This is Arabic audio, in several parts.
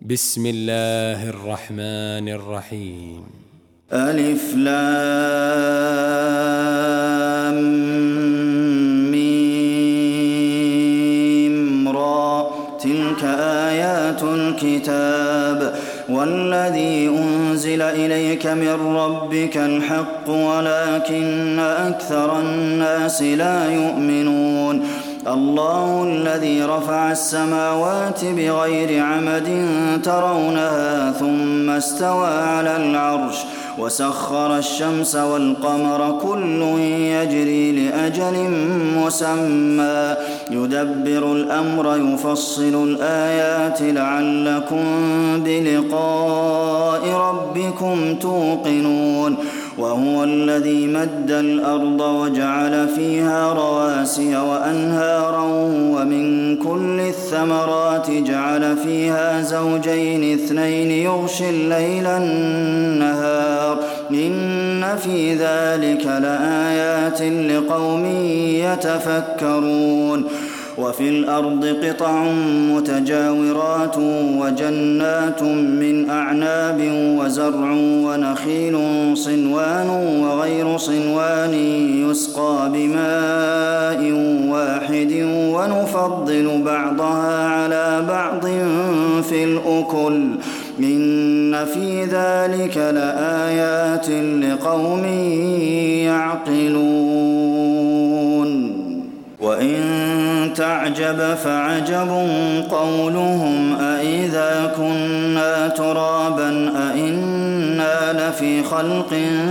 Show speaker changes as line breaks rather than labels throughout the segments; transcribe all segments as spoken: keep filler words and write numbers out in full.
بسم الله الرحمن الرحيم.
ألف لام ميم را تلك آيات الكتاب والذي أنزل إليك من ربك الحق ولكن أكثر الناس لا يؤمنون. الله الذي رفع السماوات بغير عمد ترونها ثم استوى على العرش وسخر الشمس والقمر كل يجري لأجل مسمى يدبر الأمر يفصل الآيات لعلكم بلقاء ربكم توقنون. وهو الذي مد الأرض وجعل فيها رواسي وأنهارا ومن كل الثمرات جعل فيها زوجين اثنين يغشي الليل النهار إن في ذلك لآيات لقوم يتفكرون. وفي الأرض قطع متجاورات وجنات من أعناب وزرع ونخيل صنوان وغير صنوان يسقى بماء واحد ونفضل بعضها على بعض في الأكل إن في ذلك لآيات لقوم يعقلون. وإن تعجب فعجب قولهم أإذا كنا ترابا أإنا لفي خلق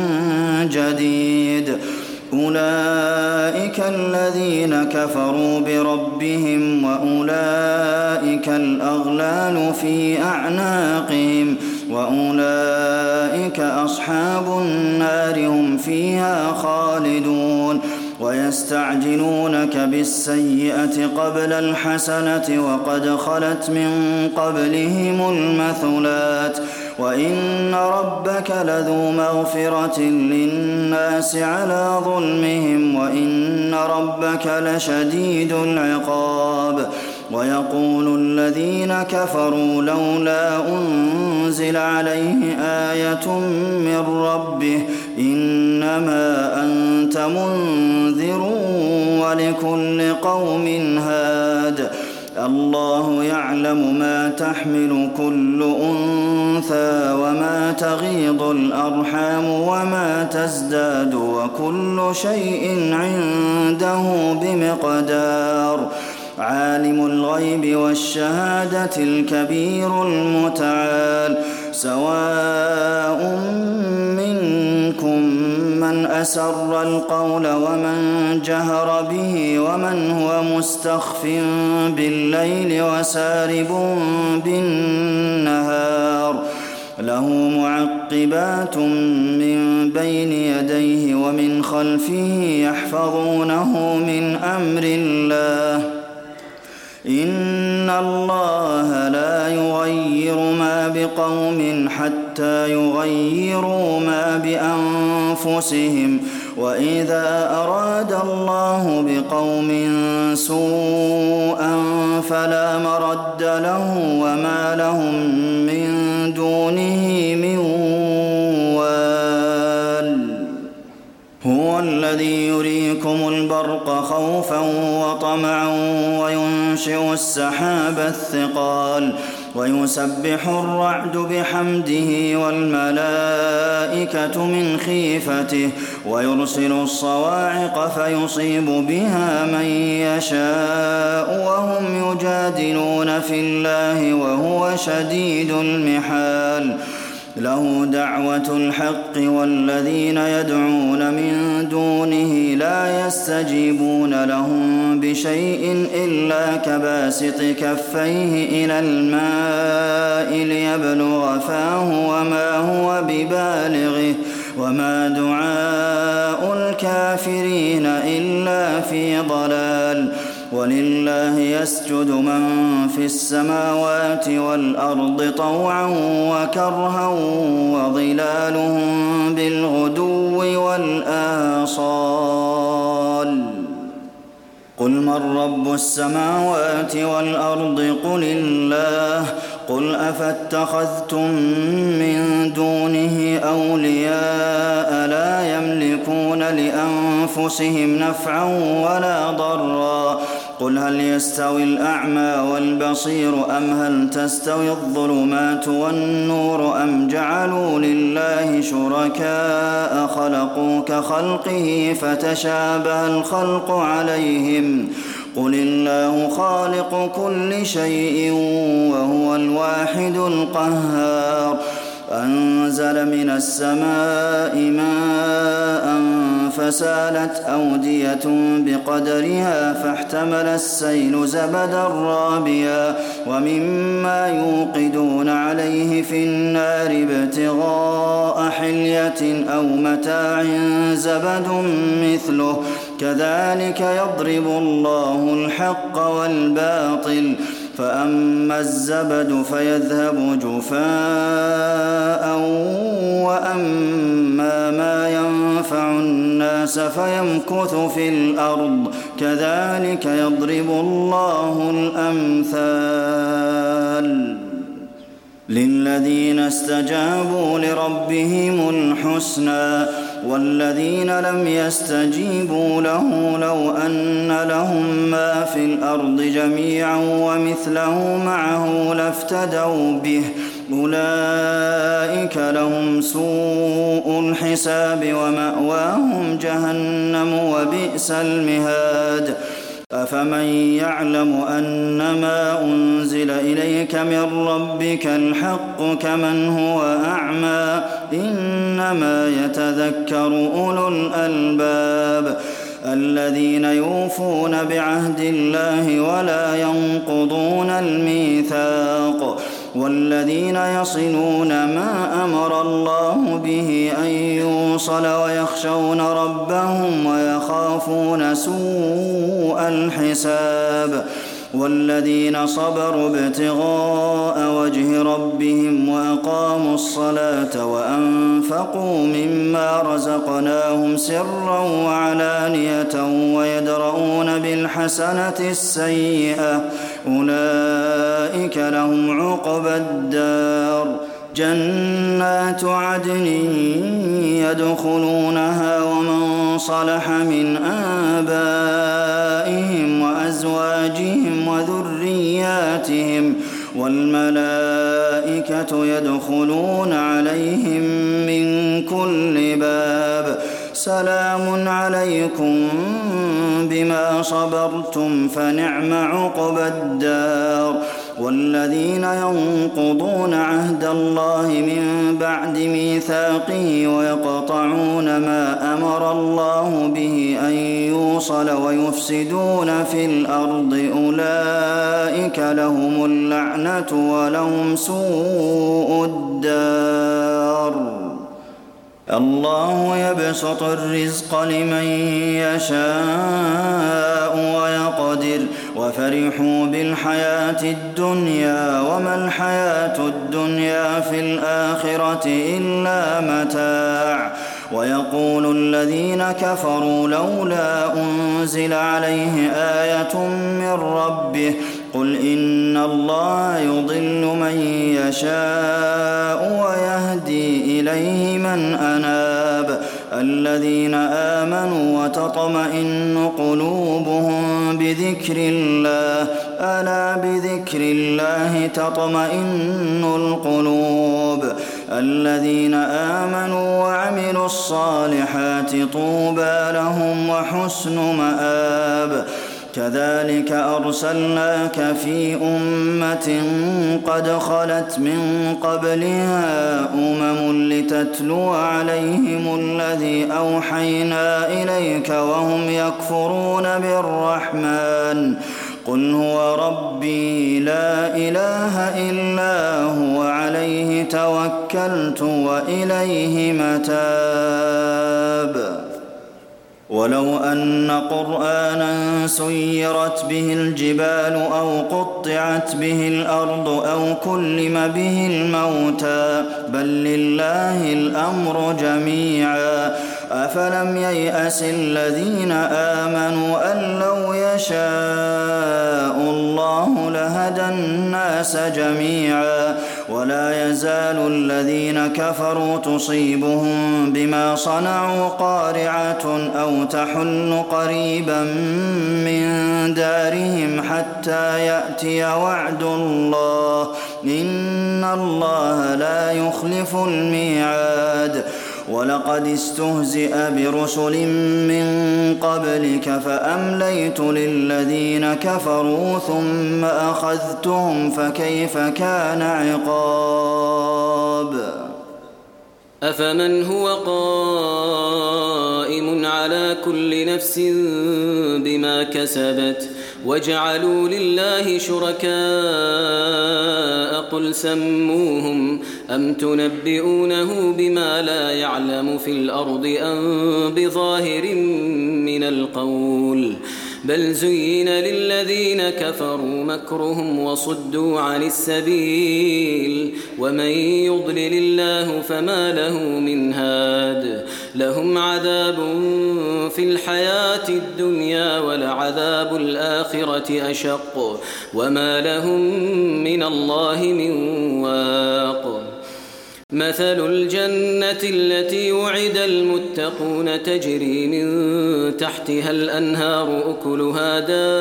جديد أولئك الذين كفروا بربهم وأولئك الأغلال في أعناقهم وأولئك أصحاب النار هم فيها خالدون. ويستعجلونك بالسيئة قبل الحسنة وقد خلت من قبلهم المثلات وإن ربك لذو مغفرة للناس على ظلمهم وإن ربك لشديد العقاب. ويقول الذين كفروا لولا أنزل عليه آية من ربه إنما أنت منذر ولكل قوم هاد الله يعلم ما تحمل كل أنثى وما تغيض الأرحام وما تزداد وكل شيء عنده بمقدار. عالم الغيب والشهادة الكبير المتعال سواء منكم من أسر القول ومن جهر به ومن هو مستخف بالليل وسارب بالنهار له معقبات من بين يديه ومن خلفه يحفظونه من أمر الله إن الله لا يغير ما بقوم حتى يغيروا ما بأنفسهم وإذا أراد الله بقوم سوءا فلا مرد له وما لهم من دونه من وال. هو الذي يريكم البرق خوفا وطمعا وينشئ السحاب الثقال ويسبح الرعد بحمده والملائكة من خيفته ويرسل الصواعق فيصيب بها من يشاء وهم يجادلون في الله وهو شديد المحال. له دعوة الحق والذين يدعون من دونه لا يستجيبون لهم بشيء إلا كباسط كفيه إلى الماء ليبلغ فاه وما هو ببالغه وما دعاء الكافرين إلا في ضلال. ولله يسجد من في السماوات والأرض طوعا وكرها وظلالهم بالغدو والآصال. قل من رب السماوات والأرض قل الله قل أفاتخذتم من دونه أولياء لا يملكون لأنفسهم نفعا ولا ضرا قل هل يستوي الأعمى والبصير أم هل تستوي الظلمات والنور أم جعلوا لله شركاء خلقوا كخلقه فتشابه الخلق عليهم قل الله خالق كل شيء وهو الواحد القهار أنزل من السماء ماء فسالت أودية بقدرها فاحتمل السيل زبدا رابيا ومما يوقدون عليه في النار ابتغاء حلية أو متاع زبد مثله كذلك يضرب الله الحق والباطل فأما الزبد فيذهب جفاء وأما ما ينفع الناس فيمكث في الأرض كذلك يضرب الله الأمثال للذين استجابوا لربهم الحسنى والذين لم يستجيبوا له لو أن لهم ما في الأرض جميعا ومثله معه لافتدوا به أولئك لهم سوء الحساب ومأواهم جهنم وبئس المهاد أفمن يعلم أنما أنزل إليك من ربك الحق كمن هو أعمى إنما يتذكر أولو الألباب الذين يوفون بعهد الله ولا ينقضون الميثاق والذين يصلون ما أمر الله به أن يوصل ويخشون ربهم ويخافون سوء الحساب والذين صبروا ابتغاء وجه ربهم وأقاموا الصلاة وأنفقوا مما رزقناهم سرا وعلانية ويدرؤون بالحسنة السيئة أولئك لهم عقبى الدار جنات عدن يدخلونها ومن صلح من آبائهم وأزواجهم وذرياتهم والملائكة يدخلون عليهم من كل باب سلام عليكم بما صبرتم فنعم عقبى الدار والذين ينقضون عهد الله من بعد ميثاقه ويقطعون ما أمر الله به أن يوصل ويفسدون في الأرض أولئك لهم اللعنة ولهم سوء الدار الله يبسط الرزق لمن يشاء ويقدر وفرحوا بالحياة الدنيا وما الحياة الدنيا في الآخرة إلا متاع ويقول الذين كفروا لولا أنزل عليه آية من ربه قل إن الله يضل من يشاء ويهدي إليه من أناب الذين آمنوا وتطمئن قلوبهم بذكر الله ألا بذكر الله تطمئن القلوب الذين آمنوا وعملوا الصالحات طوبى لهم وحسن مآب كذلك أرسلناك في أمة قد خلت من قبلها أمم لتتلو عليهم الذي أوحينا إليك وهم يكفرون بالرحمن قل هو ربي لا إله إلا هو عليه توكلت وإليه متاب ولو أن قرآنا سيرت به الجبال أو قطعت به الأرض أو كلم به الموتى بل لله الأمر جميعا أفلم ييأس الذين آمنوا أن لو يشاء الله لهدى الناس جميعا ولا يزال الذين كفروا تصيبهم بما صنعوا قارعة أو تحل قريبا من دارهم حتى يأتي وعد الله إن الله لا يخلف الميعاد ولقد استهزئ برسل من قبلك فأمليت للذين كفروا ثم أخذتهم فكيف كان عقاب
أفمن هو قائم على كل نفس بما كسبت وجعلوا لله شركاء قل سموهم أم تنبئونه بما لا يعلم في الأرض أم بظاهر من القول بل زين للذين كفروا مكرهم وصدوا عن السبيل ومن يضلل الله فما له من هاد لهم عذاب في الحياة الدنيا ولعذاب الآخرة أشق وما لهم من الله من واق مثل الجنة التي وعد المتقون تجري من تحتها الأنهار أكلها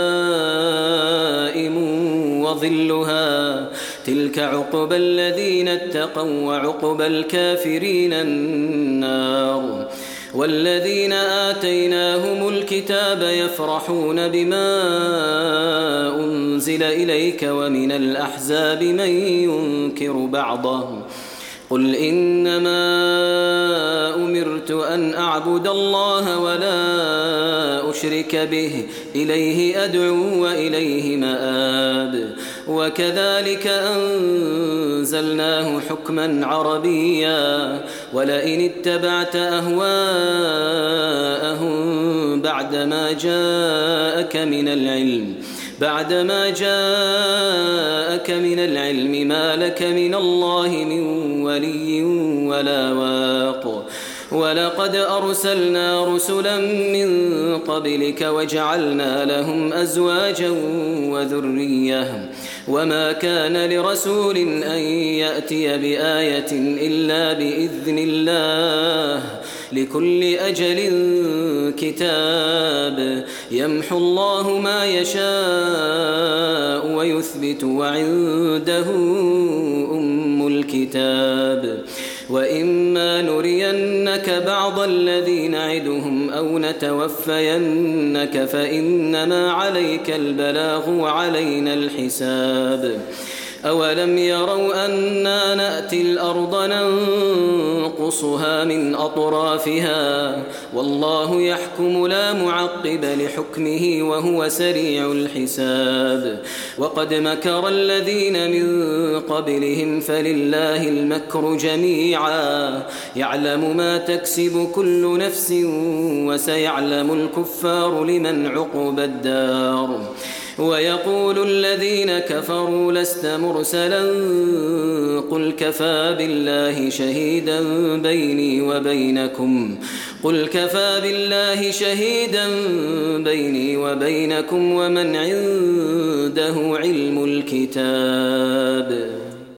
دائم وظلها تلك عقبى الذين اتقوا وعقبى الكافرين النار والذين آتيناهم الكتاب يفرحون بما أنزل إليك ومن الأحزاب من ينكر بعضه قل إنما أمرت أن أعبد الله ولا أشرك به إليه أدعو وإليه مآب وكذلك أنزلناه حكما عربيا ولئن اتبعت أهواءهم بعدما جاءك من العلم بعدما جاءك من العلم ما لك من الله من ولي ولا واق ولقد أرسلنا رسلا من قبلك وجعلنا لهم أزواجا وذرية وما كان لرسول أن يأتي بآية إلا بإذن الله لكل أجل كتاب يمحو الله ما يشاء ويثبت وعنده أم الكتاب وإما نرينك بعض الذي نعدهم أو نتوفينك فإنما عليك البلاغ وعلينا الحساب أولم يروا أنا نأتي الأرض ننقصها من أطرافها والله يحكم لا معقب لحكمه وهو سريع الحساب وقد مكر الذين من قبلهم فلله المكر جميعا يعلم ما تكسب كل نفس وسيعلم الكفار لمن عقب الدار ويقول الذين كفروا لست مرسلا قل كفى بالله شهيدا بيني وبينكم قل كفى بالله شهيدا بيني وبينكم ومن عنده علم الكتاب